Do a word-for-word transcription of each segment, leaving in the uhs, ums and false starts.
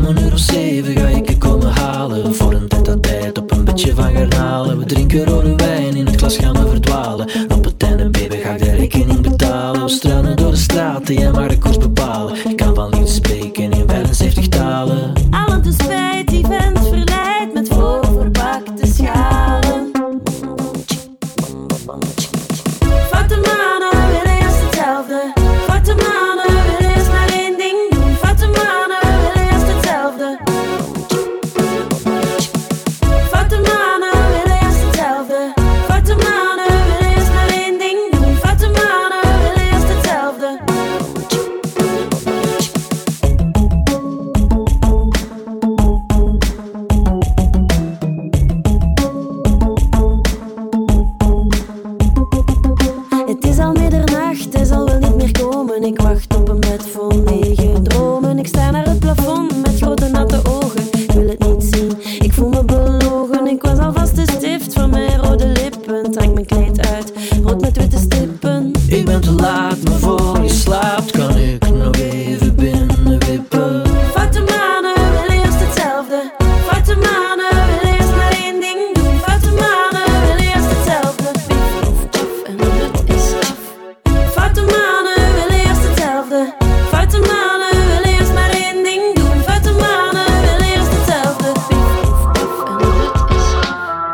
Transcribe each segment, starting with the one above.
om een uur of zeven ga ik je komen halen. Voor een tijd aan tijd op een bedje van garnalen. We drinken rode wijn, in het glas gaan we verdwalen. Op het einde baby ga ik de rekening betalen. We struinen door de straten, jij mag de koers bepalen. Ik kan van liefde spreken in vijfenzeventig talen. Allen te spijt, die vent verleidt met voorverbakte schalen. Vatte mannen willen eerst hetzelfde. Vatte mannen willen eerst maar één ding doen. Vatte mannen willen eerst hetzelfde. Vatte mannen willen eerst hetzelfde. Vatte mannen willen eerst maar één ding doen. Vatte mannen willen eerst hetzelfde. Het is al middernacht, hij zal wel niet meer komen. Ik wacht op een bed vol lege dromen. Ik sta naar het plafond met grote natte ogen. Ik wil het niet zien, ik voel me belogen. Ik was alvast de stift van mijn rode lippen. Trek mijn kleed uit, rood met witte stippen. Ik ben te laat, maar voor je slaapt kan ik nog even binnenwippen. Vatte mannen willen eerst hetzelfde. Vatte mannen willen eerst maar één ding doen. Vatte mannen willen eerst hetzelfde. Pief of tjaf en het is af. Vatte mannen willen eerst hetzelfde. Vatte mannen willen eerst maar één ding doen. Vatte mannen willen eerst hetzelfde. Pief of tjaf en het is af.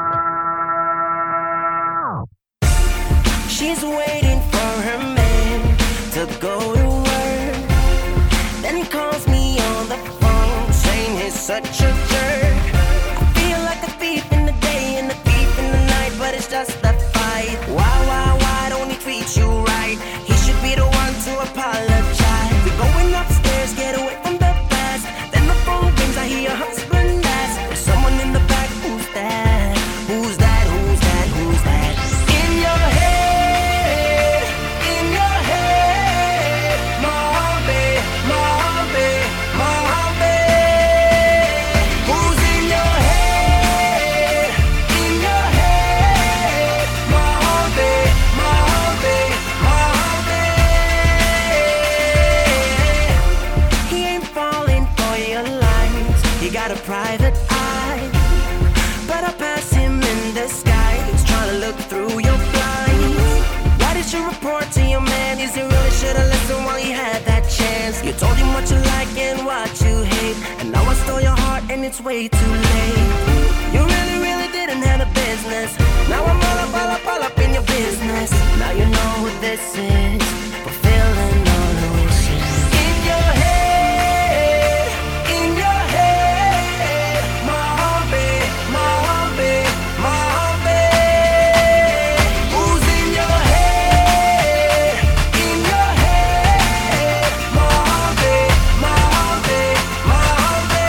She's waiting for her man to go to work. Then he calls me on the phone saying he's such a jerk. I feel like a thief in the day and a thief in the night, but it's just a fight. Why, why, why don't he treat you right? He should be the one to apologize. We're going upstairs, get away from the past. Then the phone rings, I hear your husband ask, there's someone in the back, who's that? Who's that? Who's that? Who's that? In your head, in your head, Mojave, Mojave, Mojave. Who's in your head, in your head, Mojave, Mojave, Mojave. He ain't falling for your lines, he got a private eye. But I pass him in disguise, trying to look through your blinds. Why did you report to your man? Is he really should've listened while he had that chance? You told him what you like and what you hate, and now I stole your heart and it's way too late. You really, really didn't have a business. Now I'm all up, all up, all up in your business. Now you know what this is, fulfilling all the wishes. In your head, in your head, Mojave, Mojave, Mojave. Who's in your head, in your head, Mojave, Mojave, Mojave.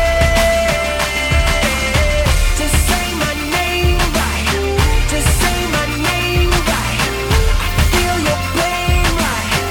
Just say my name right, just say my name right. I feel your pain right.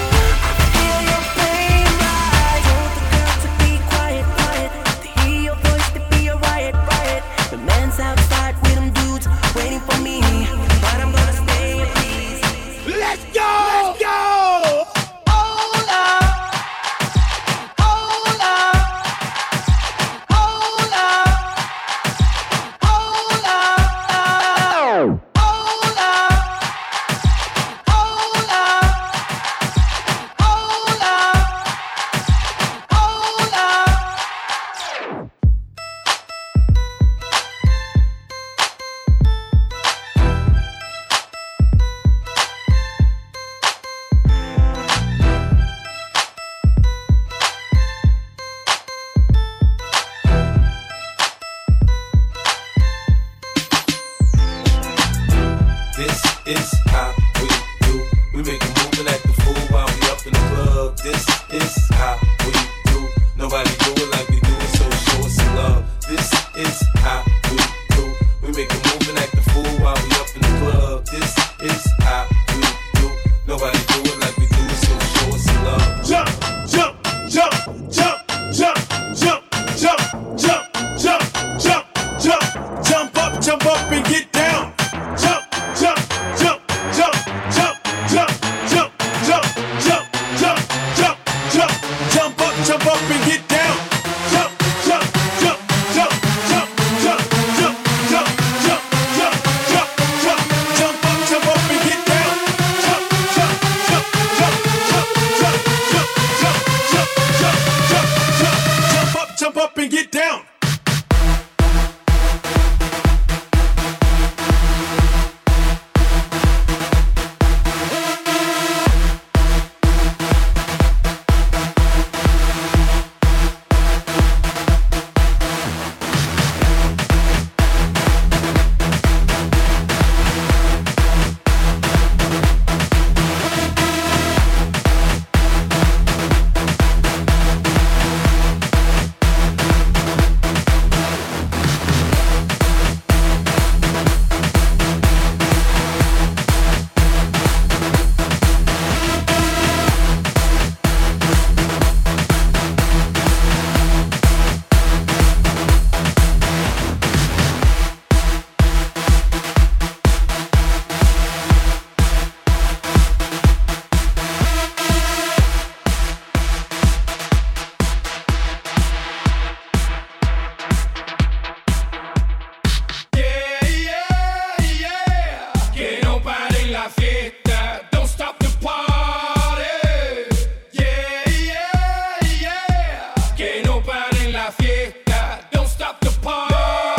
en la fiesta. Don't stop the party.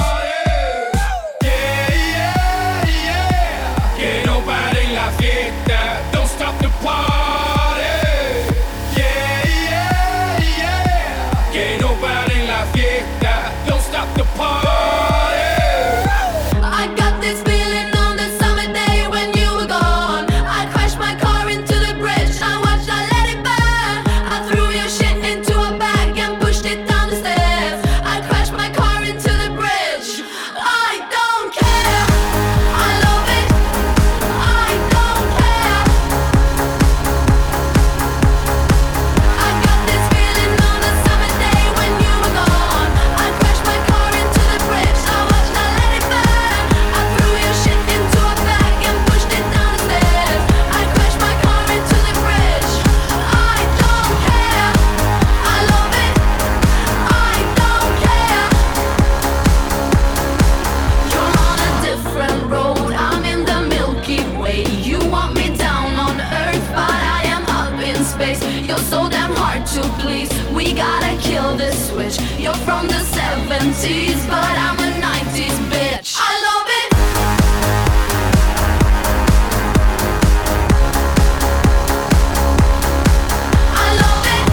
Yeah, yeah, yeah. Que no pare en la fiesta. Don't stop the party. Yeah, yeah, yeah. Que no pare en la fiesta. Don't stop the party. I got this feeling on the summer day when you were gone. I crashed my car into the bridge. I watched, I let it burn. I threw your shit into a bag and pushed it down the stairs. I crashed my car into the bridge. I don't care. I love it. I don't care. I got this feeling on the summer day when you were gone. I crashed my car into the bridge. I watched, I let it burn. I threw your shit into a bag and pushed it down the stairs. I crashed my car into the bridge. I don't care. I love it. I don't care. You're on a different road. I'm in the Milky Way. You want me down on Earth, but I am up in space. You're so damn hard to please. We gotta kill this switch. You're from the seventies, but I'm a nineties bitch. I love it. I love it.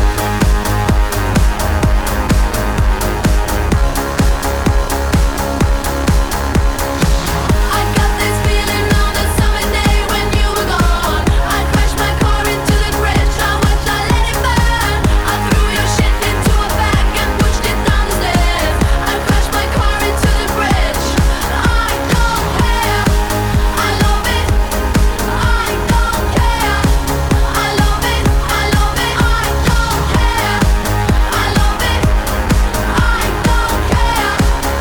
I got this feeling on the summer day when you were gone. I crashed my car into the bridge. I watched, I let it burn. I threw your shit into a bag and pushed it down the stairs. I crashed my car into the bridge. I don't care. I love it. I don't care. I love it. I love it. I don't care. I love it. I don't care.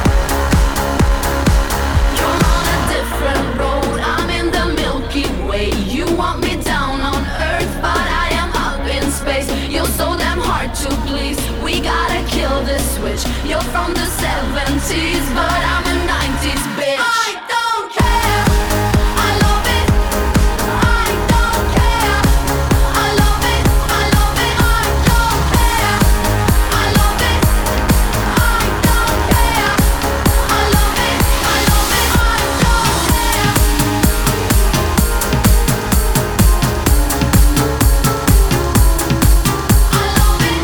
You're on a different road. I'm in the Milky Way. You want me down on Earth, but I am up in space. You're so damn hard to please. We gotta kill this switch. You're from the seventies, but I'm a nineties bitch. I don't care. I love it. I don't care. I love it. I love it. I don't care. I love it. I don't care. I love it. I love it. I don't care. I love it.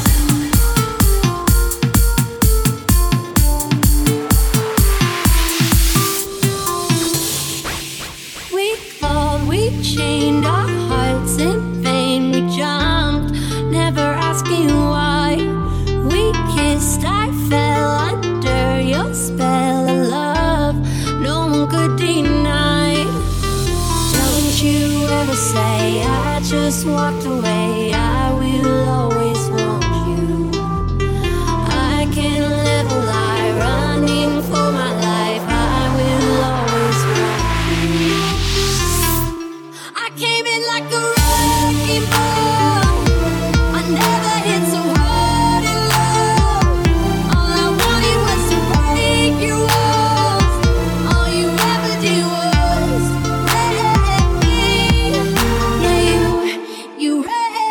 We fought, we chained our hearts in vain. We jumped, never asking why. We kissed, I fell under your spell of love. No one could deny. Don't you ever say I just walked away. I will always want you. I can't live a lie, running for my life. I will always want you. I came in like a wrecking ball. I never hit so hard in love. All I wanted was to break your walls. All you ever did was wreck me. Yeah, you, you wrecked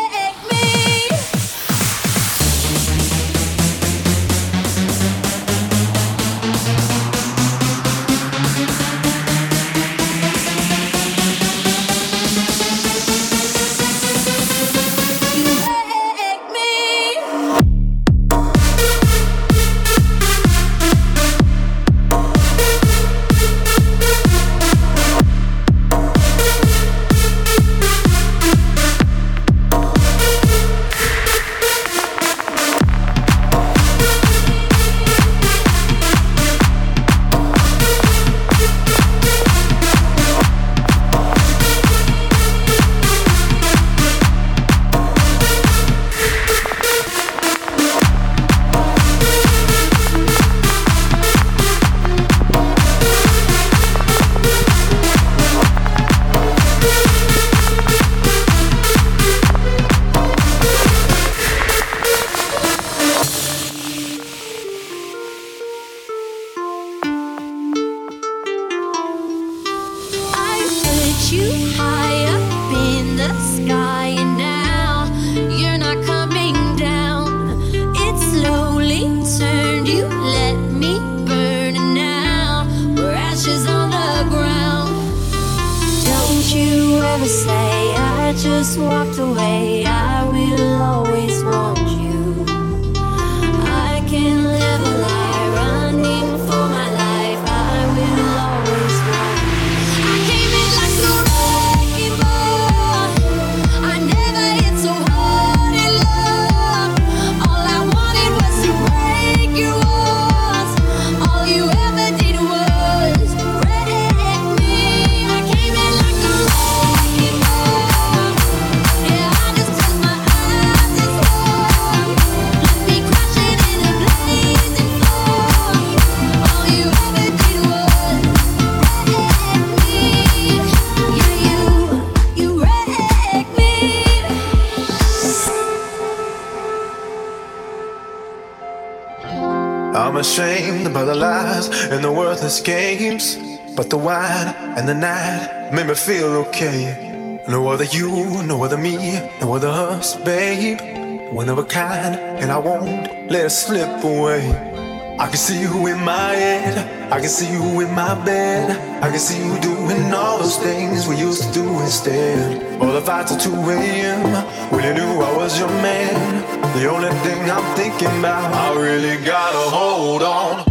I'm ashamed about the lies and the worthless games, but the wine and the night made me feel okay. No other you, no other me, no other us, babe. One of a kind, and I won't let it slip away. I can see you in my head, I can see you in my bed, I can see you doing all those things we used to do instead. All the fights at two a.m. when you knew I was your man. The only thing I'm thinking about, I really gotta hold on.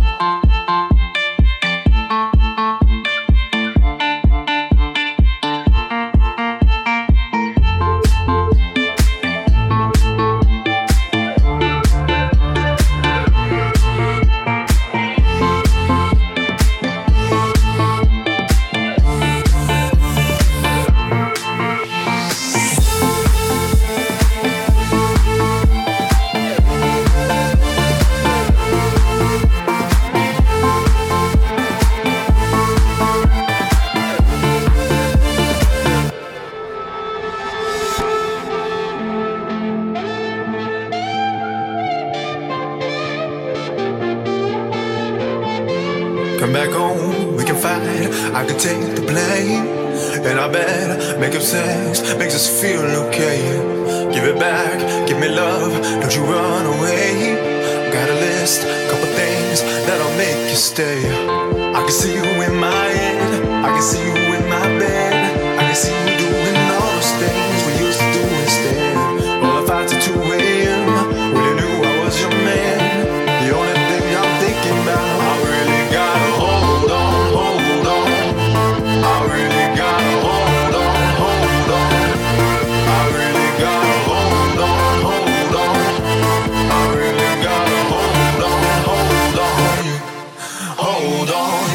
Come back home, we can fight, I can take the blame. And I bet making sex makes us feel okay. Give it back, give me love, don't you run away. Got a list, couple things that'll make you stay. I can see you in my head, I can see you in my bed, I can see you doing all those things we used to do instead. All the fights at two a.m. when you knew I was your man. The only thing I'm thinking about, I really gotta hold on, hold on. I really gotta hold on, hold on. I really gotta hold on, hold on. I really gotta hold on, hold on. Hold on.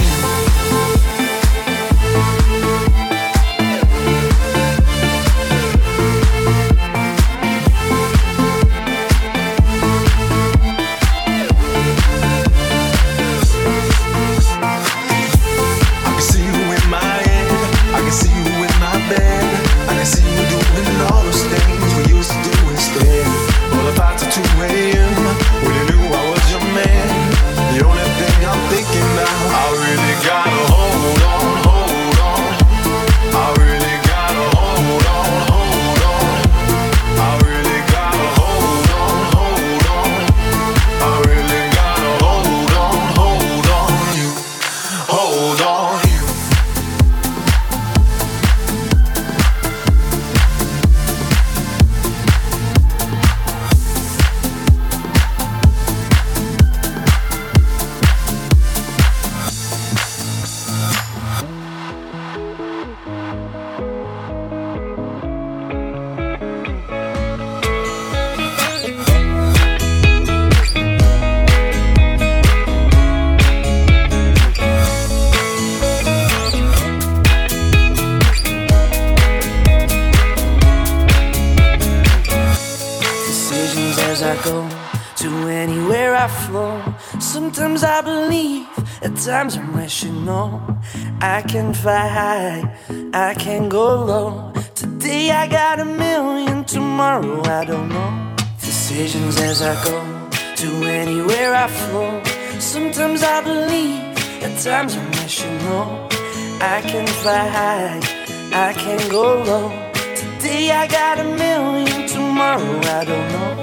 Sometimes I believe, at times I'm rational. I can fly high, I can go low. Today I got a million, tomorrow I don't know. Decisions as I go, to anywhere I flow. Sometimes I believe, at times I'm rational. I can fly high, I can go low. Today I got a million, tomorrow I don't know.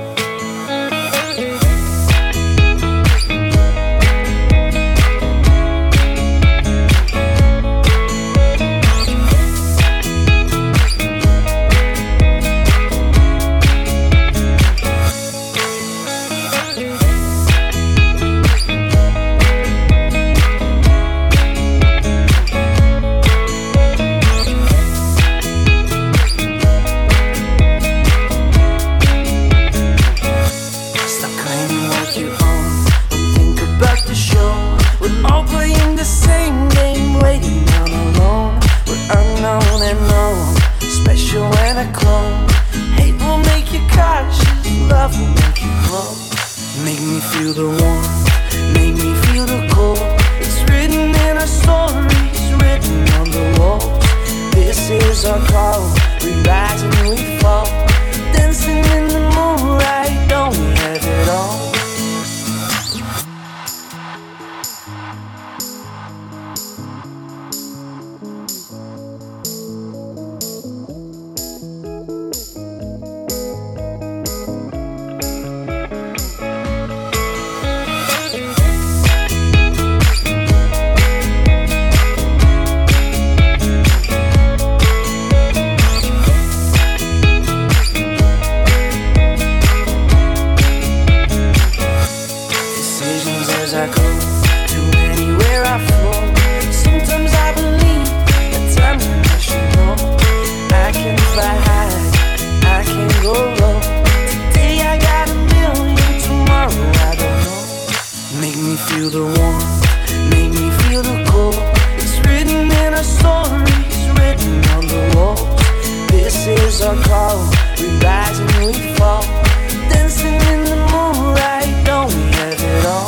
visions as I go to anywhere I flow. Sometimes I believe, at times I wish you know I can fly high, I can go low. Today I got a million, tomorrow I don't know. Make me feel the warmth, make me feel the cold. It's written in our stories, written on the walls. This is our call, we rise and we fall. Dancing in the moonlight, don't we have it all?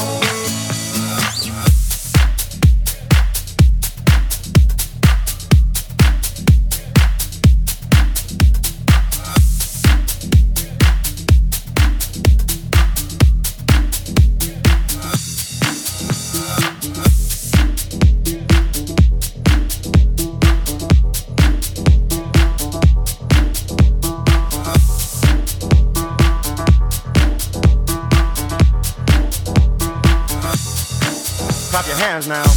Clap your hands now.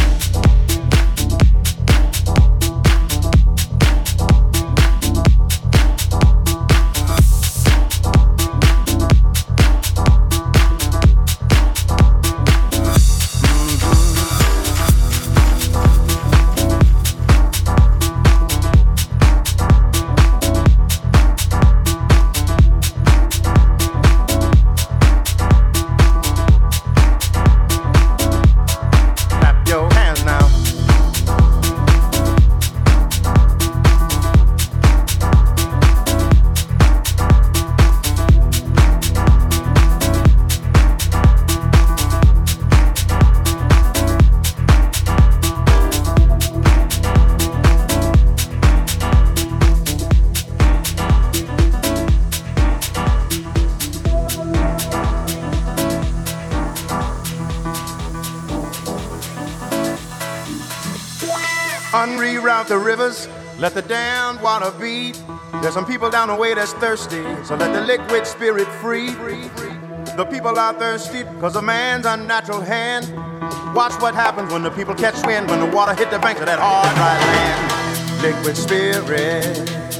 Unreroute the rivers, let the damned water beat. There's some people down the way that's thirsty, so let the liquid spirit free. The people are thirsty because of man's unnatural hand. Watch what happens when the people catch wind, when the water hit the banks of that hard, dry land. Liquid spirit,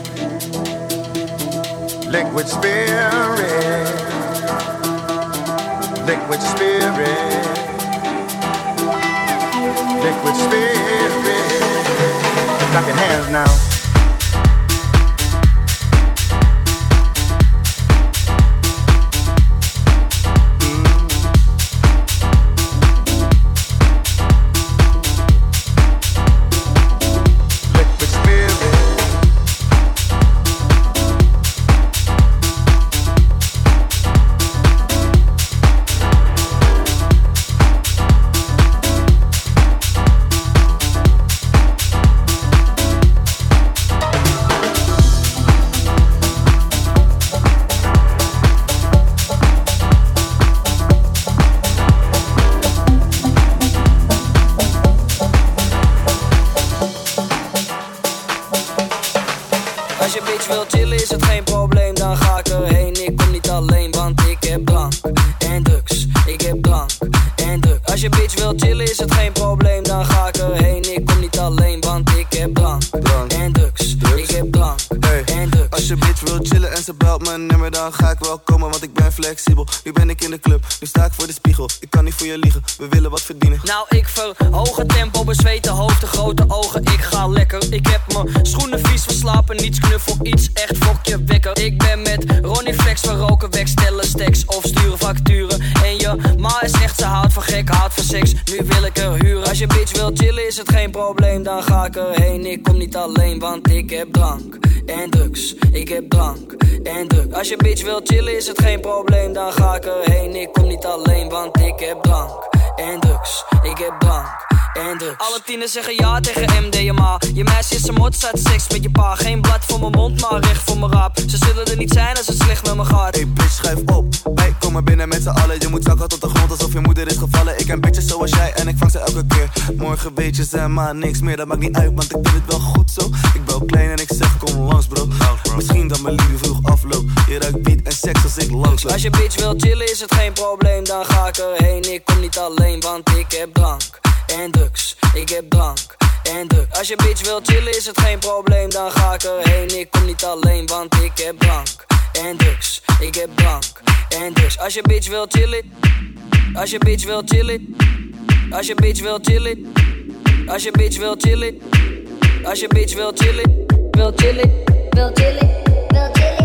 liquid spirit, liquid spirit, liquid spirit. Clap your hands now. Als je bitch wil chillen is het geen probleem, dan ga ik erheen. Ik kom niet alleen, want ik heb drank en drugs. Ik heb drank en drugs. Als je bitch wil chillen is het geen probleem, dan ga ik erheen. Ik kom niet alleen, want ik heb drank, drank en drugs. drugs. Ik heb drank hey. en drugs. Als je bitch wil chillen en ze belt mijn nummer, dan ga ik wel komen, want ik ben flexibel. Nu ben ik in de club, nu sta ik voor de spiegel. Ik kan niet voor je liegen, we willen wat verdienen. Nou, ik verhoog het tempo, bezweten hoofd, de grote ogen. Ik ga lekker, ik heb mijn schoenen vies verslapen. Niets knuffel, iets echt fokje wekker. Ik ben met Ronnie Flex, we roken weg, stellen stacks of sturen facturen. En je ma is echt, ze houdt van gek, houdt van seks. Nu wil ik er huren. Als je bitch wil chillen is het geen probleem, dan ga ik erheen. Ik kom niet alleen, want ik heb drank en drugs. Ik heb drank en drugs. Als je bitch wil chillen is het geen probleem, dan ga ik erheen. Ik kom niet alleen, want ik heb drank en drugs. Ik heb drank en drugs. Alle tieners zeggen ja tegen M D M A. Je meisje is een mot, staat seks met je pa. Geen blad voor mijn mond, maar recht voor mijn raap. Ze zullen er niet zijn als het slecht met me gaat. Hey bitch, schuif op. Wij komen binnen met z'n allen. Je moet zakken tot de grond alsof je moeder is gevallen. Ik ken bitches zoals jij en ik vang ze elke keer. Morgen weet je ze maar niks meer, dat maakt niet uit, want ik vind het wel goed zo. Ik ben klein en ik zeg kom langs bro. Misschien dat mijn liefde vroeg afloopt. Je ruikt beat en seks als ik langs loop. Als je bitch wil chillen is het geen probleem, dan ga ik erheen. Ik kom niet alleen, want ik heb drank en drugs. Ik heb drank en drugs. Als je bitch wil chillen is het geen probleem, dan ga ik erheen. Ik kom niet alleen, want ik heb drank en drugs. Ik heb drank en drugs. Als je bitch wil chillen, als je bitch wil chillen, als je bitch wil chillen, als je bitch wil chillen, als je bitch wil chillen, wil chillen, wil chillen, wil chillen.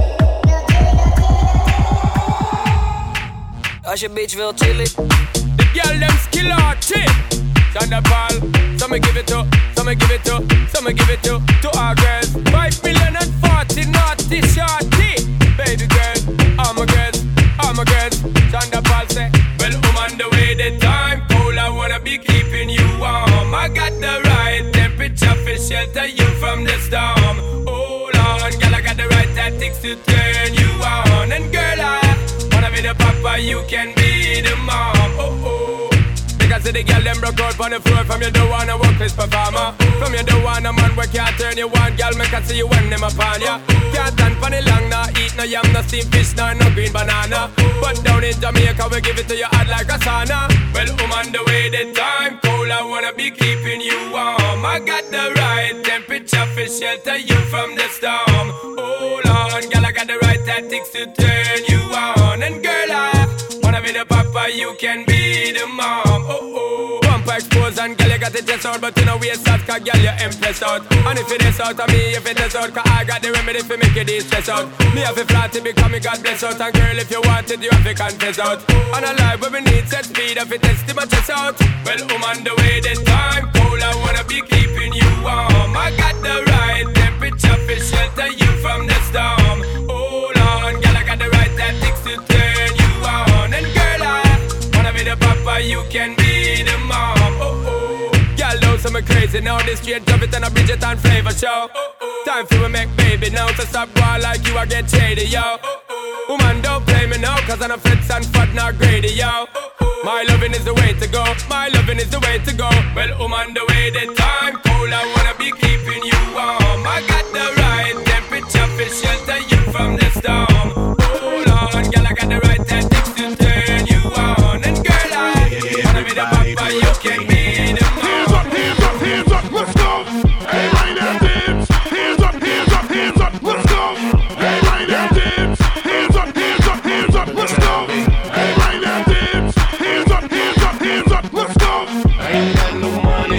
Als je bitch wil chillen. The girl them skill hard shit. Thunderball, some me give it to, some me give it to, some me give it to, to our girls. Five million and forty naughty shorty. Baby girl, all my girls, all my girls. Thunderball say, well, I'm on the way, the time cold, I wanna be keeping you warm. I got the right temperature for shelter you from the storm. Hold on, girl, I got the right tactics to turn you on. And girl, I wanna be the papa, you can be the mom. Oh oh. Because the girl them broke out on the floor. From you don't wanna work this performer. From you don't wanna man where can't turn you on. Girl, make I see you when them upon ya. Can't stand for the long, nah. Eat no yam, no steamed fish, nah, no green banana. But down in Jamaica, we give it to you hot like a sauna. Well, I'm on the way, the time cold, I wanna be keeping you warm. I got the right temperature for shelter you from the storm. Hold on, girl, I got the right tactics to turn you on. And girl, I wanna be the papa, you can be the mom. Oh oh. Bump expose and girl, you got the chest out, but you know waist out, cause girl, you impress out. And if it is out of me, if it is out, cause I got the remedy for make it stress out. Me have a flat to become me God bless out. And girl, if you want it, you have to confess out. And a life where we need set speed, if it test my chest out. Well, I'm on the way, the time cold, I wanna be keeping you warm. I got the right temperature for shelter you from the storm. Hold on, girl, I got the right tactics to turn you on. And girl, I wanna be the papa, you can be the mom. Oh oh. Girl, don't say me crazy now. This straight drop it and a Bridget and flavor show. Oh, oh. Time for me make baby now. So stop going like you, I get shady, yo. Oh, oh. Woman, don't play me now, cause I'm a fits and fat, not greedy, yo. Oh, oh. My loving is the way to go. My loving is the way to go. Well, I'm on the way, the time cold, I wanna be keeping you warm. I got the right temperature for shelter you from the storm. Hold on, girl, I got the right tactics to turn you on. And girl, I wanna be the papa, you can be the mom. Hands up, hands up, hands up, let's go. Hey, right now, dance. Hands up, hands up, hands up, let's go. Hey, right now, dance. Hands up, hands up, hands up, let's go. Hey, right now, dance. Hands up, hands up, hands up, let's go. I ain't got no money.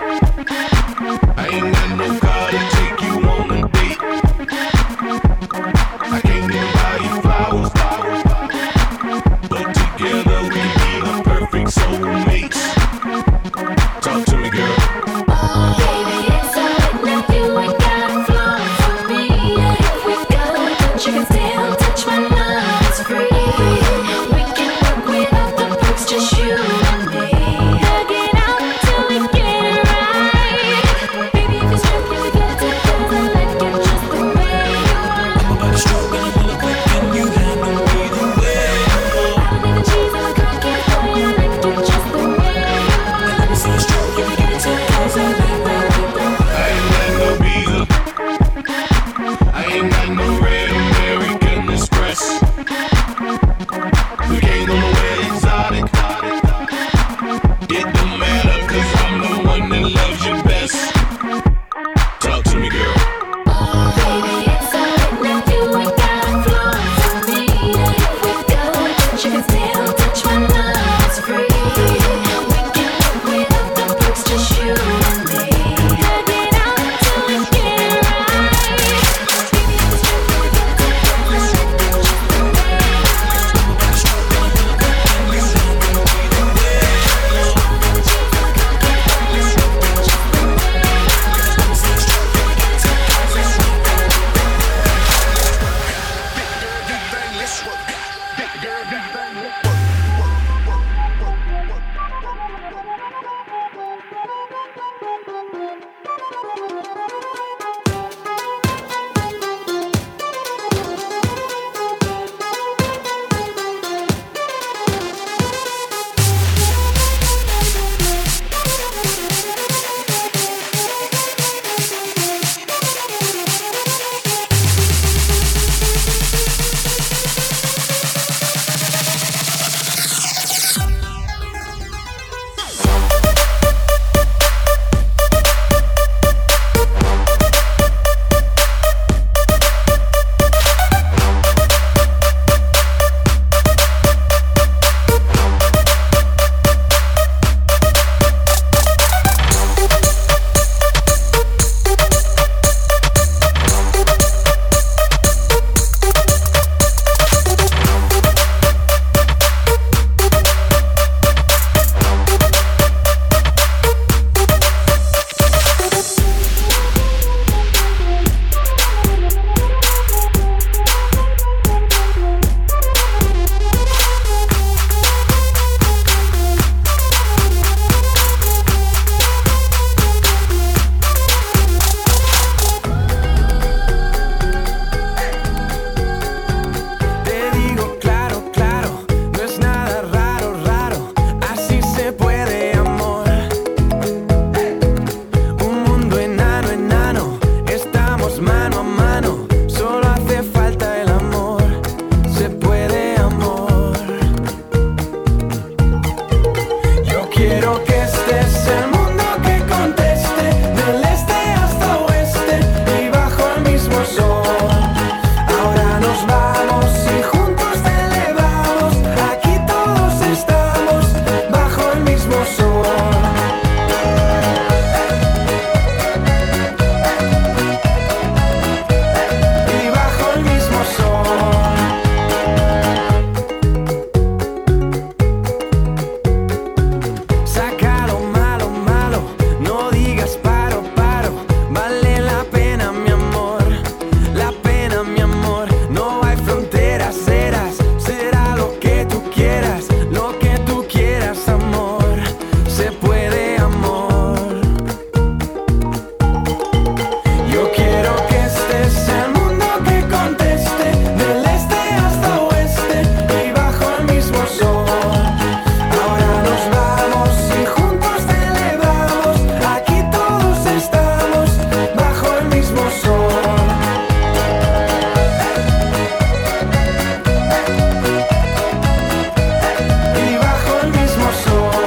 I ain't got no car to take you on a date. I can't even buy you flowers, flowers, but together we be the perfect soulmates. Talk to me, girl. Oh, baby, it's alright now. You ain't gotta flow for me. If we go, but you can still touch my love. It's free. We can work without the books, just you and me. Hug it out till we get it right. Baby, if it's true, we got to go. I like you just the way you are. I'm about to stroke and I'm gonna quick and you handle me the way you are. I don't need the cheese, I'm a cocky boy. I like you just the way you are. And let me see you quiero que este es el mundo que conteste, del este hasta oeste y bajo el mismo sol. Ahora nos vamos y juntos te elevamos, aquí todos estamos bajo el mismo sol. Y bajo el mismo sol. Saca lo malo, malo, no digas paro, paro. Vale la pena, mi amor, la pena, mi amor. No hay fronteras, serás, será lo que tú quieras, lo que tú quieras, amor. Se puede, amor. Yo quiero que este es el mundo que conteste, del este hasta oeste y bajo el mismo sol. Ahora nos vamos y juntos te elevamos, aquí todos estamos bajo el mismo sol. Y bajo el mismo sol.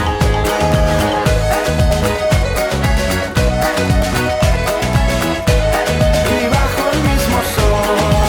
Y bajo el mismo sol.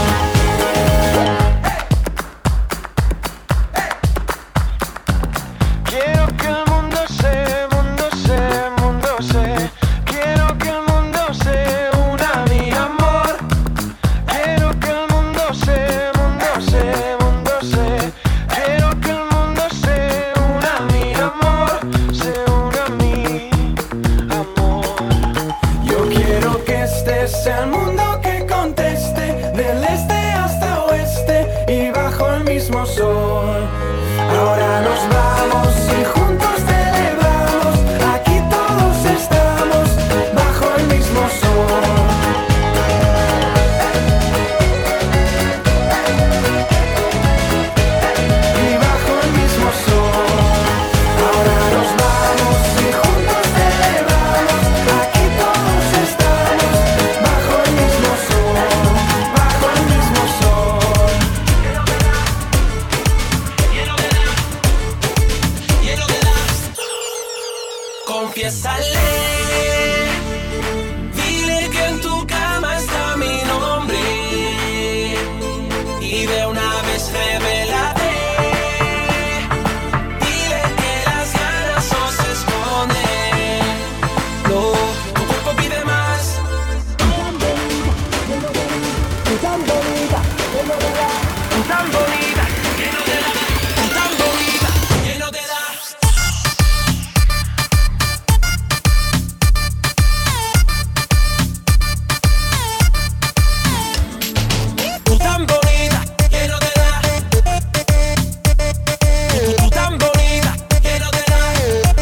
Quiero que el mundo se, mundo se, mundo se. Quiero que el mundo se una a mi amor. Quiero que el mundo se, mundo se, mundo se. Quiero que el mundo se una a mi amor, se una a mi amor. Yo quiero que este es el mundo que conteste, del este hasta oeste y bajo el mismo sol. Ahora nos vamos y juntos te elevamos, aquí todos estamos bajo el mismo sol. Y bajo el mismo sol. Ahora nos vamos y juntos te elevamos, aquí todos estamos bajo el mismo sol, bajo el mismo sol. Confiésale, dile que en tu cama está mi nombre y de una vez revélate. Dile que las ganas no se esconden. No, tu cuerpo pide más. Tan bonita, tan bonita, que no te da, tan bonita, que no te da. Tú tan bonita, que no te da. Tú, tú tan bonita, que no te da.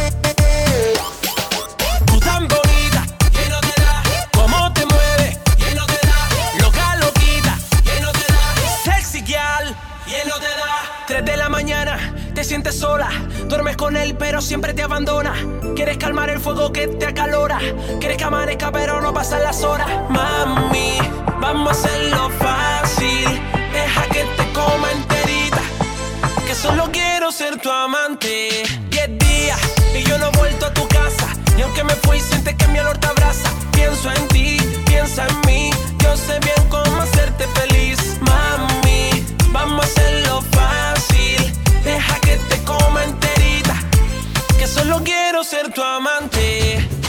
Tú tan bonita, que no te da. Cómo te mueves, que no te da. Loca, loquita, que no te da. Sexy girl, que no te da. Tres de la mañana, te sientes sola. Duermes con él, pero siempre te abandona. Quieres calmar el fuego que te acalora. Quieres que amanezca, pero no pasan las horas. Mami, vamos a hacerlo fácil. Deja que te coma enterita, que solo quiero ser tu amante. Diez días y yo no he vuelto a tu casa, y aunque me fui sientes que mi olor te abraza. Pienso en ti, piensa en mí, yo sé bien cómo hacerte feliz. Mami, vamos a hacerlo fácil. Deja que te coma enterita, que solo quiero ser tu amante.